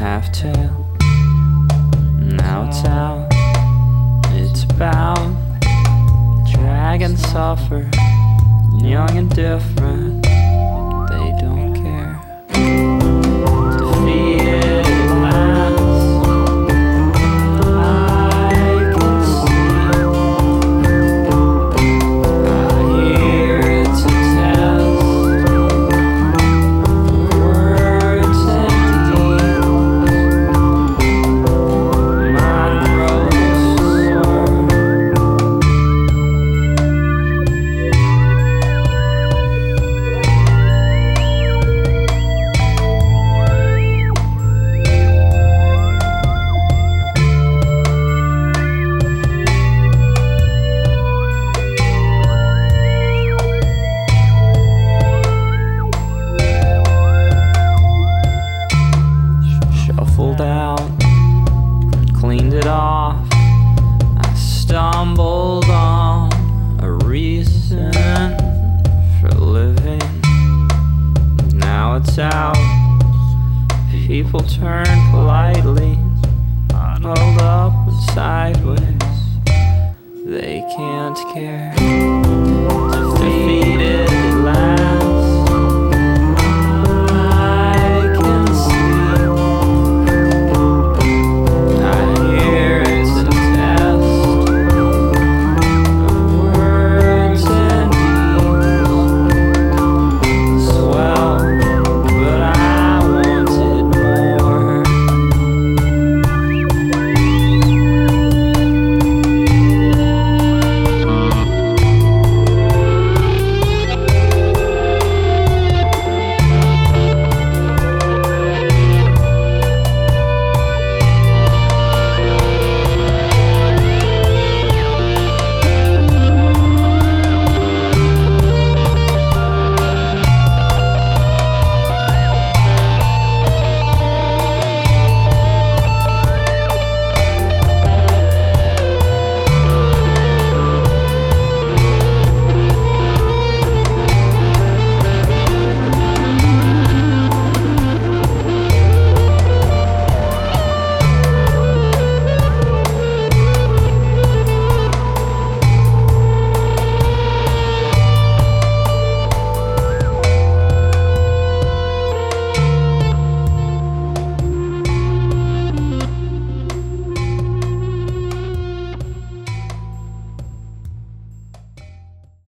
half tail. Now it's out, it's about dragon suffer, young and different. They don't care. Defeated at last. I can see. I hear it's a test. Words and deeds. Mine grows sore. Shuffled out, cleaned it off. I stumbled on a reason for living. Now it's out. People turn politely, huddled up and sideways. They can't care. Defeated at last.